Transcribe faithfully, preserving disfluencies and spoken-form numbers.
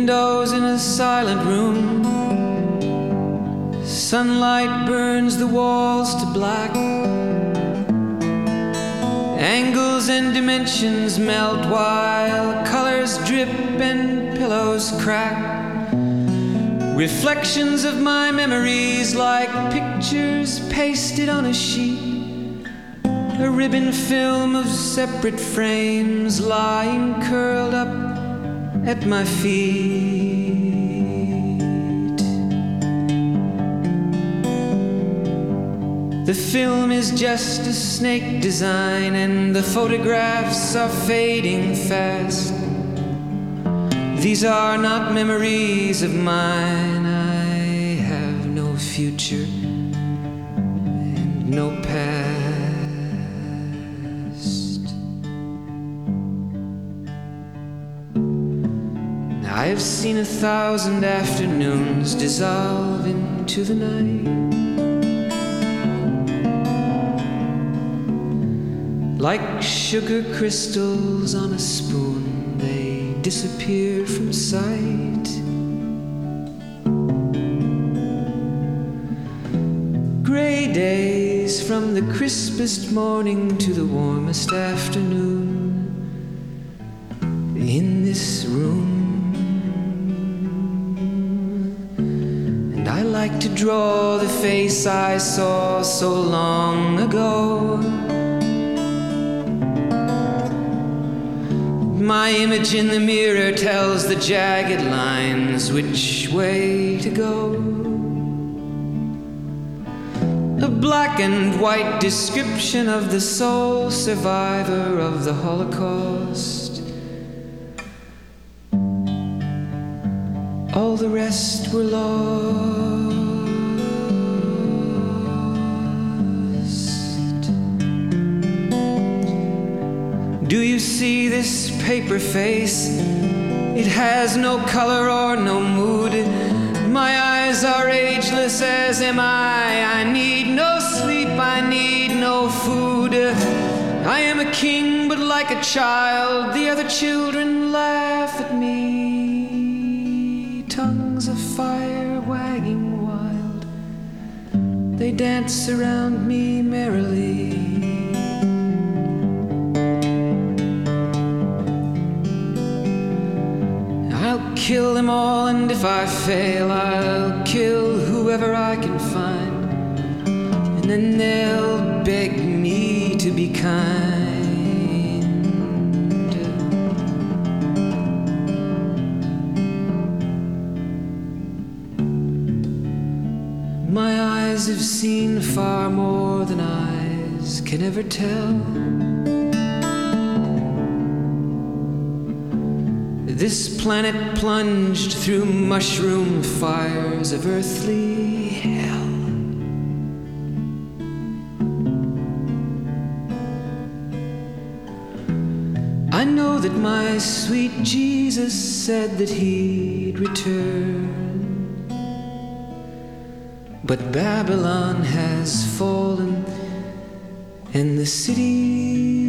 windows in a silent room. Sunlight burns the walls to black. Angles and dimensions melt while colors drip and pillows crack. Reflections of my memories like pictures pasted on a sheet. A ribbon film of separate frames lying curled up at my feet. The film is just a snake design and the photographs are fading fast. These are not memories of mine. I have no future and no past. I have seen a thousand afternoons dissolve into the night. Like sugar crystals on a spoon, they disappear from sight. Gray days from the crispest morning to the warmest afternoon in this room. And I like to draw the face I saw so long ago. My image in the mirror tells the jagged lines which way to go. A black and white description of the sole survivor of the Holocaust. All the rest were lost. Do you see this paper face? It has no color or no mood. My eyes are ageless, as am I. I need no sleep, I need no food. I am a king, but like a child, the other children laugh at me. Tongues of fire wagging wild, they dance around me merrily. I'll kill them all, and if I fail, I'll kill whoever I can find. And then they'll beg me to be kind. My eyes have seen far more than eyes can ever tell. This planet plunged through mushroom fires of earthly hell. I know that my sweet Jesus said that he'd return, but Babylon has fallen and the city